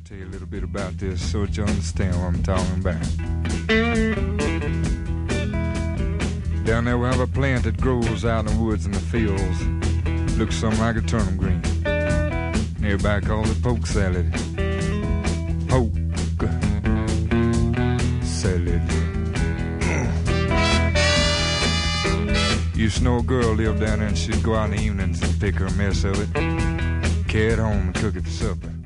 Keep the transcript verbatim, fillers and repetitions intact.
tell you a little bit about this so that you understand what I'm talking about. Down there we have a plant that grows out in the woods and the fields. Looks something like a turnip green. Everybody calls it poke salad. Poke salad. Used to know a girl lived down there and she'd go out in the evenings and pick her a mess of it, carry it home and cook it for supper.